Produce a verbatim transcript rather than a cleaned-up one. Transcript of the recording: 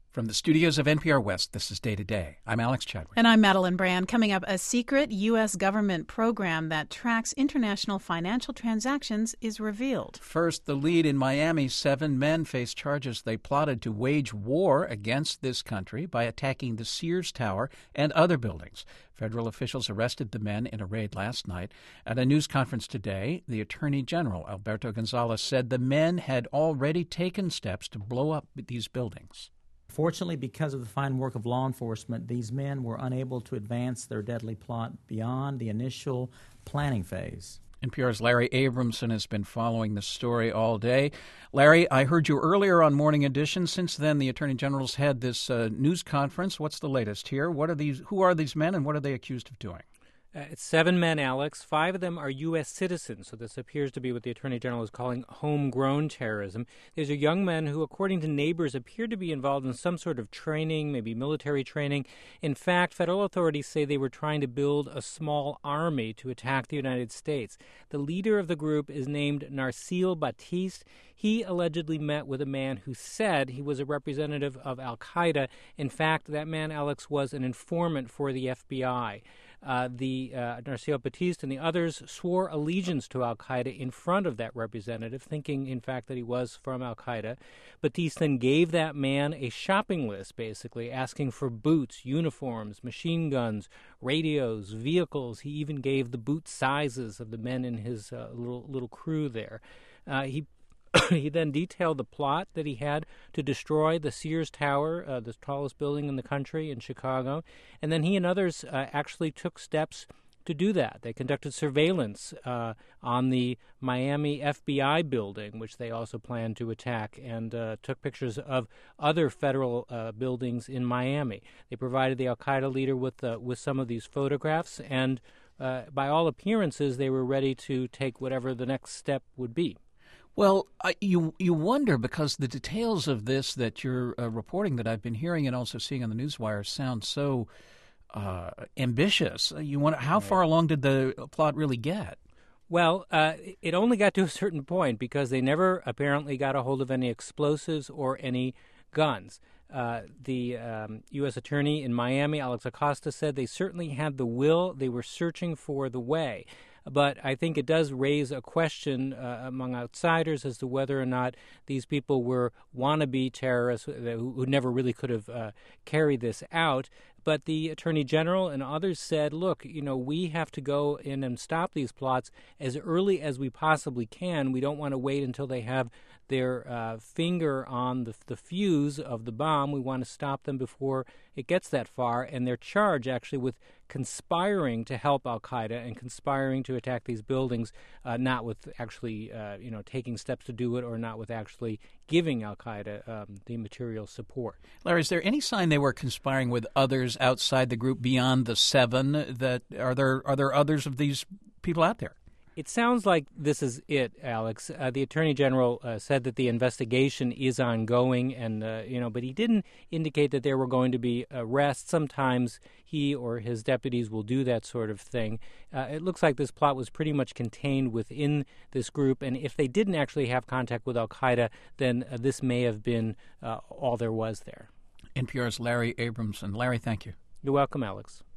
From the studios of N P R West, this is Day to Day. I'm Alex Chadwick. And I'm Madeline Brand. Coming up, a secret U S government program that tracks international financial transactions is revealed. First, the lead in Miami. Seven men face charges they plotted to wage war against this country by attacking the Sears Tower and other buildings. Federal officials arrested the men in a raid last night. At a news conference today, the Attorney General, Alberto Gonzales, said the men had already taken steps to blow up these buildings. Fortunately, because of the fine work of law enforcement, these men were unable to advance their deadly plot beyond the initial planning phase. N P R's Larry Abramson has been following the story all day. Larry, I heard you earlier on Morning Edition. Since then, the Attorney General's had this uh, news conference. What's the latest here? What are these? Who are these men, and what are they accused of doing? Uh, it's seven men, Alex. Five of them are U S citizens, so this appears to be what the Attorney General is calling homegrown terrorism. These are young men who, according to neighbors, appear to be involved in some sort of training, maybe military training. In fact, federal authorities say they were trying to build a small army to attack the United States. The leader of the group is named Narsil Batiste. He allegedly met with a man who said he was a representative of al-Qaeda. In fact, that man, Alex, was an informant for the F B I. Uh, the uh, Narsil Batiste and the others swore allegiance to al-Qaeda in front of that representative, thinking, in fact, that he was from al-Qaeda. Batiste then gave that man a shopping list, basically, asking for boots, uniforms, machine guns, radios, vehicles. He even gave the boot sizes of the men in his uh, little little crew there. Uh, he He then detailed the plot that he had to destroy the Sears Tower, uh, the tallest building in the country in Chicago. And then he and others uh, actually took steps to do that. They conducted surveillance uh, on the Miami F B I building, which they also planned to attack, and uh, took pictures of other federal uh, buildings in Miami. They provided the al-Qaeda leader with, uh, with some of these photographs, and uh, by all appearances, they were ready to take whatever the next step would be. Well, I, you you wonder, because the details of this that you're uh, reporting, that I've been hearing and also seeing on the newswire, sound so uh, ambitious. You wonder, how far along did the plot really get? Well, uh, it only got to a certain point because they never apparently got a hold of any explosives or any guns. Uh, the um, U S attorney in Miami, Alex Acosta, said they certainly had the will. They were searching for the way. But I think it does raise a question uh, among outsiders as to whether or not these people were wannabe terrorists who, who never really could have uh, carried this out. But the Attorney General and others said, look, you know, we have to go in and stop these plots as early as we possibly can. We don't want to wait until they have their uh, finger on the, the fuse of the bomb. We want to stop them before it gets that far. And they're charged, actually, with conspiring to help al-Qaeda and conspiring to attack these buildings, uh, not with actually, uh, you know, taking steps to do it, or not with actually giving al-Qaeda um, the material support. Larry, is there any sign they were conspiring with others outside the group beyond the seven? That are there are there others of these people out there? It sounds like this is it, Alex. Uh, the Attorney General uh, said that the investigation is ongoing, and uh, you know, but he didn't indicate that there were going to be arrests. Sometimes he or his deputies will do that sort of thing. Uh, it looks like this plot was pretty much contained within this group, and if they didn't actually have contact with al-Qaeda, then uh, this may have been uh, all there was there. N P R's Larry Abramson. Larry, thank you. You're welcome, Alex.